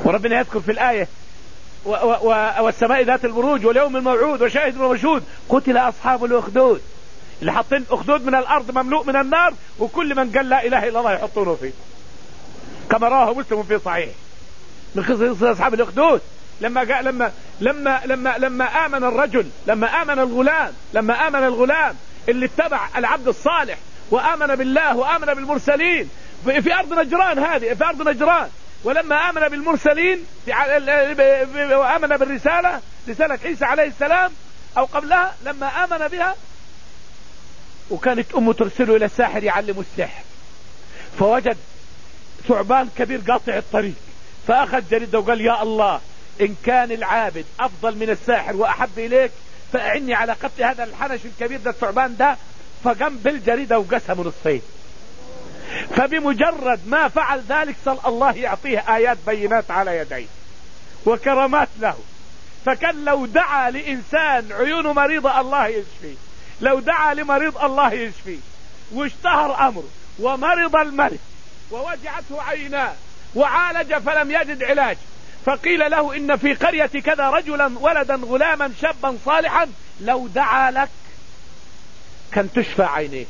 وربنا يذكر في الآية والسماء ذات البروج واليوم الموعود وشاهد ومشهود قتل أصحاب الأخدود، اللي حاطين أخدود من الأرض مملوء من النار، وكل من قال لا إله إلا الله يحطونه فيه، كما رواه مسلم في صحيح من قصة أصحاب الأخدود. لما آمن الرجل، لما آمن الغلام اللي اتبع العبد الصالح وآمن بالله وآمن بالمرسلين في أرض نجران، هذه في أرض نجران، ولما آمن بالمرسلين وآمن بالرسالة، رسالة عيسى عليه السلام أو قبلها، لما آمن بها وكانت أمه ترسله إلى الساحر يعلمه السحر، فوجد ثعبان كبير قاطع الطريق، فأخذ جريدة وقال يا الله إن كان العابد أفضل من الساحر وأحب إليك فأعني على قتل هذا الحنش الكبير ده الثعبان ده، فقام بالجريدة وقسم نصفين. فبمجرد ما فعل ذلك صلى الله يعطيه آيات بينات على يديه وكرامات له. فكان لو دعا لإنسان عيونه مريضة الله يشفيه، لو دعا لمريض الله يشفيه، واشتهر أمره ومرض الملك ووجعته عيناه وعالج فلم يجد علاج، فقيل له إن في قرية كذا رجلا ولدا غلاما شابا صالحا لو دعا لك كان تشفى عينيك.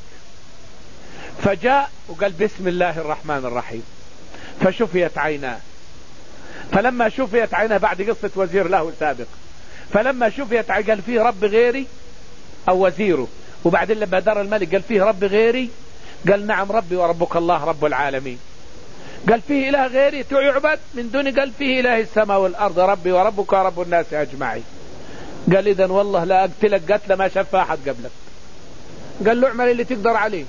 فجاء وقال بسم الله الرحمن الرحيم فشفيت عيناه. فلما شفيت عيناه بعد قصة وزير له سابق، فلما شفيت عيناه قال فيه رب غيري أو وزيره، وبعدين لما دار الملك قال فيه رب غيري، قال نعم ربي وربك الله رب العالمين. قال فيه إله غيري تعبد من دوني، قال فيه إله السماء والأرض ربي وربك ورب الناس أجمعين. قال إذن والله لا أقتلك قتل ما شاف أحد قبلك. قال له اعمل اللي تقدر عليه.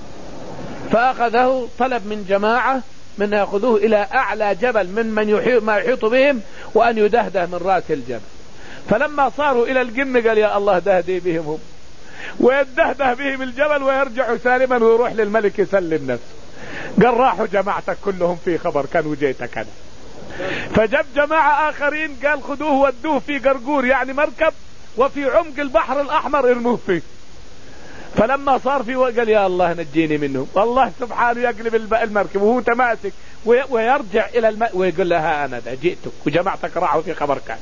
فأخذه طلب من جماعة من يأخذوه إلى أعلى جبل ما يحيط بهم وأن يدهده من رأس الجبل. فلما صاروا إلى القمة قال يا الله دهدي بهم هم، ويدهده بهم الجبل ويرجع سالما ويروح للملك يسلم نفسه. قال راحوا جماعتك كلهم في خبر كان وجيتك أنا. فجاب جماعة آخرين قال خذوه ودوه في قرقور يعني مركب وفي عمق البحر الأحمر ارموه فيه. فلما صار فيه قال يا الله نجيني منهم، والله سبحانه يقلب المركب وهو تماسك ويرجع إلى ويقول لها أنا ده جئتك وجماعتك راحوا في خبر كان.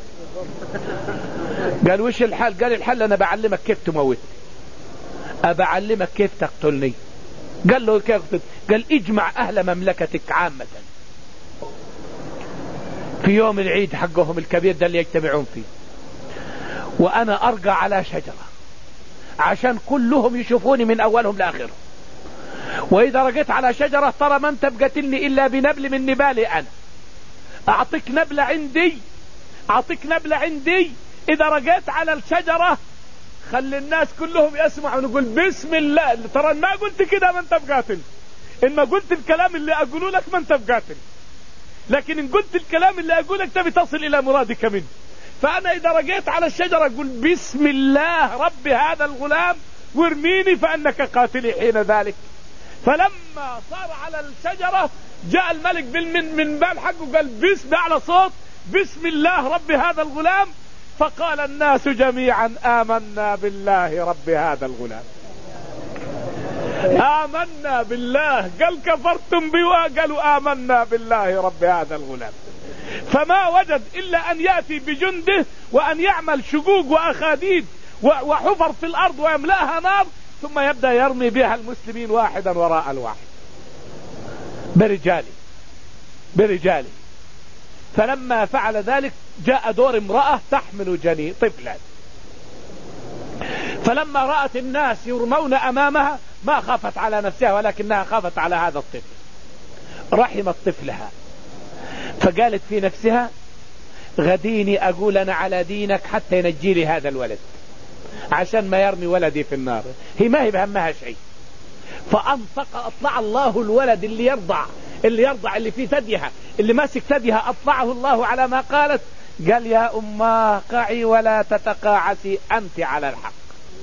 قال وش الحل؟ قال الحل أنا بعلمك كيف تموت، أبعلمك كيف تقتلني. قال له كيف؟ قال اجمع أهل مملكتك عامة في يوم العيد حقهم الكبير ده اللي يجتمعون فيه، وأنا أرقى على شجرة عشان كلهم يشوفوني من أولهم لآخرهم، وإذا رقيت على شجرة ترى ما انت بقتلني إلا بنبل من نبالي أنا. أعطيك نبلة عندي إذا رقيت على الشجرة خلي الناس كلهم يسمعوا ونقول بسم الله. ترى ما قلت كده ما انت بقاتل، إن ما قلت الكلام اللي أقوله لك ما انت بقاتل، لكن إن قلت الكلام اللي أقوله لك تبي تصل إلى مرادك منه. فأنا إذا رقيت على الشجرة أقول بسم الله رب هذا الغلام وارميني فأنك قاتلي حين ذلك. فلما صار على الشجرة جاء الملك من بال حقه قال بسم على صوت بسم الله رب هذا الغلام، فقال الناس جميعا آمنا بالله رب هذا الغلام. آمنا بالله، قال كفرتم بي؟ قالوا آمنا بالله رب هذا الغلام. فما وجد إلا أن يأتي بجنده وأن يعمل شقوق وأخاديد وحفر في الأرض ويملأها نار، ثم يبدأ يرمي بها المسلمين واحدا وراء الواحد برجاله. فلما فعل ذلك جاء دور امرأة تحمل جنين طفلا، فلما رأت الناس يرمون أمامها ما خافت على نفسها ولكنها خافت على هذا الطفل، رحمت طفلها، فقالت في نفسها غديني أقول أنا على دينك حتى ينجي لي هذا الولد عشان ما يرمي ولدي في النار. هي ما هي بهمها شيء. أطلع الله الولد اللي يرضع اللي في ثديها اللي ماسك ثديها، أطلعه الله على ما قالت. قال يا أماه قعي ولا تتقاعسي أنت على الحق.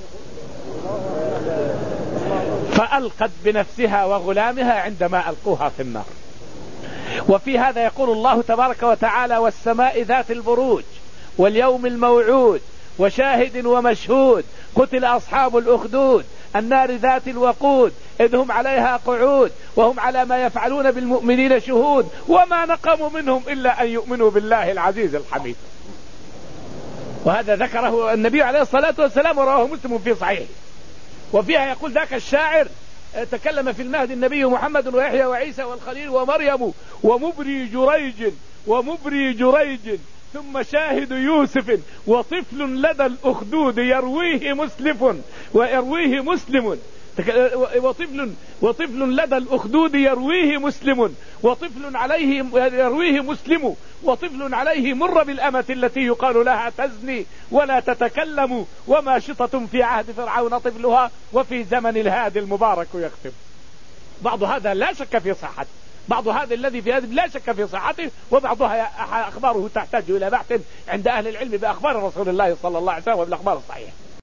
فألقت بنفسها وغلامها عندما ألقوها في النار. وفي هذا يقول الله تبارك وتعالى والسماء ذات البروج واليوم الموعود وشاهد ومشهود قتل أصحاب الأخدود النار ذات الوقود إذ هم عليها قعود وهم على ما يفعلون بالمؤمنين شهود وما نقموا منهم إلا أن يؤمنوا بالله العزيز الحميد. وهذا ذكره النبي عليه الصلاة والسلام ورواه مسلم في صحيحه. وفيها يقول ذاك الشاعر: تكلم في المهد النبي محمد ويحيى وعيسى والخليل ومريم ومبري جريج ثم شاهد يوسف وطفل لدى الأخدود يرويه مسلم وطفل لدى الأخدود يرويه مسلم وطفل عليه مر بالأمة التي يقال لها تزني ولا تتكلم وما شطة في عهد فرعون طفلها وفي زمن الهادي المبارك يختم. بعض هذا لا شك في صحته، بعض هذا الذي في هذا لا شك في صحته، وبعضها أخباره تحتاج إلى بحث عند أهل العلم بأخبار رسول الله صلى الله عليه وسلم وبالأخبار الصحيحة.